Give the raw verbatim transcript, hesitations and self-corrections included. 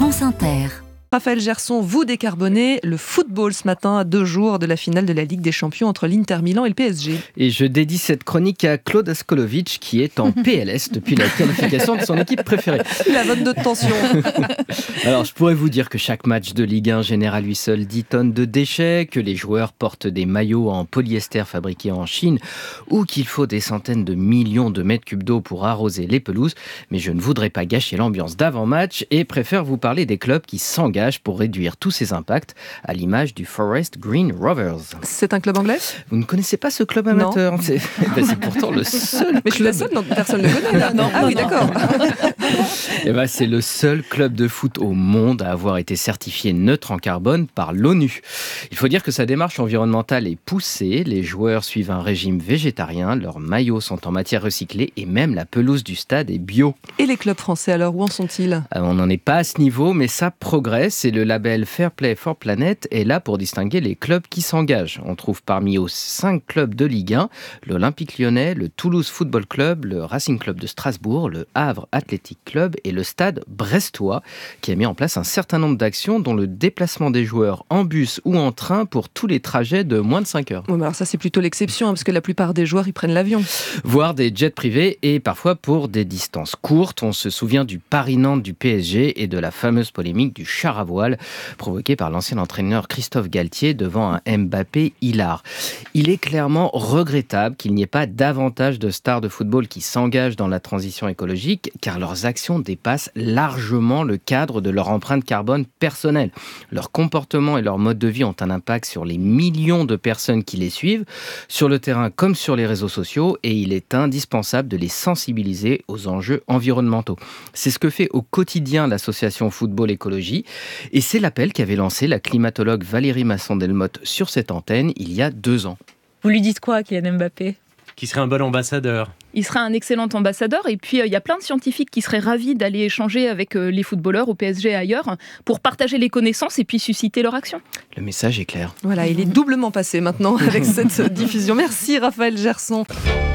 France Inter. Raphaël Gerson, vous décarbonez le football ce matin à deux jours de la finale de la Ligue des Champions entre l'Inter Milan et le P S G. Et je dédie cette chronique à Claude Askolovic qui est en P L S depuis la qualification de son équipe préférée. La vote de tension. Alors je pourrais vous dire que chaque match de Ligue un génère à lui seul dix tonnes de déchets, que les joueurs portent des maillots en polyester fabriqués en Chine ou qu'il faut des centaines de millions de mètres cubes d'eau pour arroser les pelouses. Mais je ne voudrais pas gâcher l'ambiance d'avant-match et préfère vous parler des clubs qui s'engagent pour réduire tous ces impacts, à l'image du Forest Green Rovers. C'est un club anglais ? Vous ne connaissez pas ce club amateur ? C'est, ben c'est pourtant le seul. Mais je suis la seule, non, personne ne le connaît. Là. Non, ah non, oui, non. D'accord. Et ben, c'est le seul club de foot au monde à avoir été certifié neutre en carbone par l'ONU. Il faut dire que sa démarche environnementale est poussée. Les joueurs suivent un régime végétarien, leurs maillots sont en matière recyclée et même la pelouse du stade est bio. Et les clubs français alors, où en sont-ils ? Alors, on n'en est pas à ce niveau, mais ça progresse. Et le label Fair Play for Planet est là pour distinguer les clubs qui s'engagent. On trouve parmi eux cinq clubs de Ligue un, l'Olympique Lyonnais, le Toulouse Football Club, le Racing Club de Strasbourg, le Havre Athletic Club et le Stade Brestois, qui a mis en place un certain nombre d'actions, dont le déplacement des joueurs en bus ou en train pour tous les trajets de moins de cinq heures. Oui, mais alors ça c'est plutôt l'exception, hein, parce que la plupart des joueurs ils prennent l'avion. Voire des jets privés et parfois pour des distances courtes. On se souvient du Paris-Nantes du P S G et de la fameuse polémique du char à voile provoqué par l'ancien entraîneur Christophe Galtier devant un Mbappé hilar. Il est clairement regrettable qu'il n'y ait pas davantage de stars de football qui s'engagent dans la transition écologique, car leurs actions dépassent largement le cadre de leur empreinte carbone personnelle. Leur comportement et leur mode de vie ont un impact sur les millions de personnes qui les suivent, sur le terrain comme sur les réseaux sociaux, et il est indispensable de les sensibiliser aux enjeux environnementaux. C'est ce que fait au quotidien l'association Football Écologie. Et c'est l'appel qu'avait lancé la climatologue Valérie Masson-Delmotte sur cette antenne il y a deux ans. Vous lui dites quoi, Kylian Mbappé ? Qui serait un bon ambassadeur. Il serait un excellent ambassadeur et puis il euh, y a plein de scientifiques qui seraient ravis d'aller échanger avec euh, les footballeurs au P S G et ailleurs pour partager les connaissances et puis susciter leur action. Le message est clair. Voilà, il est doublement passé maintenant avec cette diffusion. Merci Raphaël Gerson.